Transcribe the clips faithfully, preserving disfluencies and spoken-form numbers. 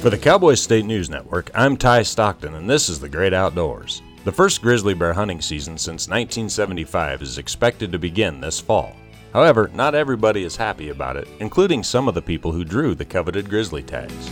For the Cowboy State News Network, I'm Ty Stockton, and this is The Great Outdoors. The first grizzly bear hunting season since nineteen seventy-five is expected to begin this fall. However, not everybody is happy about it, including some of the people who drew the coveted grizzly tags.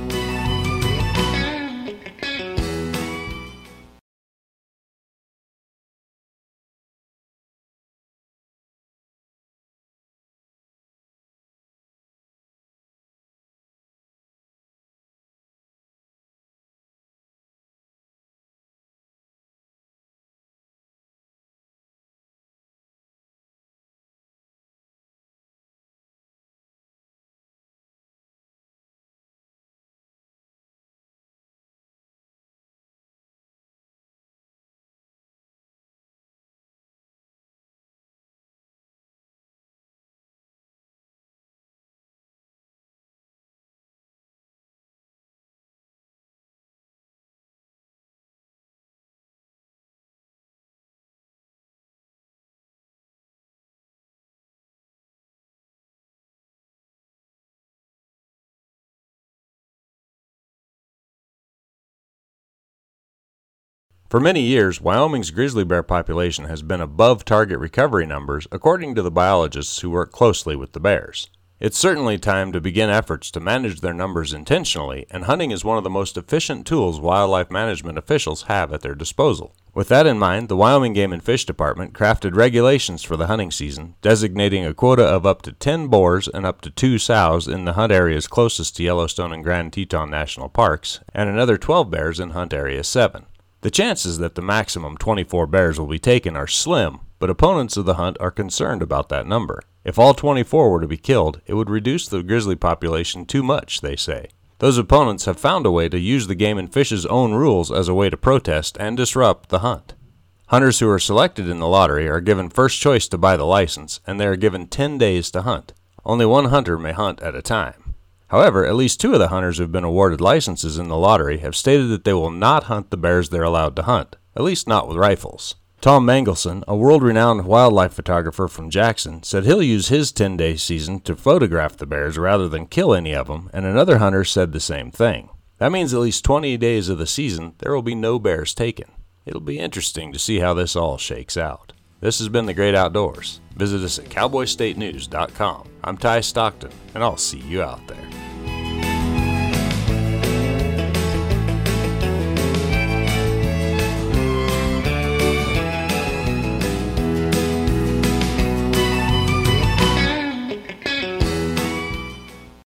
For many years, Wyoming's grizzly bear population has been above target recovery numbers, according to the biologists who work closely with the bears. It's certainly time to begin efforts to manage their numbers intentionally, and hunting is one of the most efficient tools wildlife management officials have at their disposal. With that in mind, the Wyoming Game and Fish Department crafted regulations for the hunting season, designating a quota of up to ten boars and up to two sows in the hunt areas closest to Yellowstone and Grand Teton National Parks, and another twelve bears in Hunt Area seven. The chances that the maximum twenty-four bears will be taken are slim, but opponents of the hunt are concerned about that number. If all twenty-four were to be killed, it would reduce the grizzly population too much, they say. Those opponents have found a way to use the Game and Fish's own rules as a way to protest and disrupt the hunt. Hunters who are selected in the lottery are given first choice to buy the license, and they are given ten days to hunt. Only one hunter may hunt at a time. However, at least two of the hunters who have been awarded licenses in the lottery have stated that they will not hunt the bears they're allowed to hunt, at least not with rifles. Tom Mangelson, a world-renowned wildlife photographer from Jackson, said he'll use his ten-day season to photograph the bears rather than kill any of them, and another hunter said the same thing. That means at least twenty days of the season there will be no bears taken. It'll be interesting to see how this all shakes out. This has been The Great Outdoors. Visit us at cowboy state news dot com. I'm Ty Stockton, and I'll see you out there.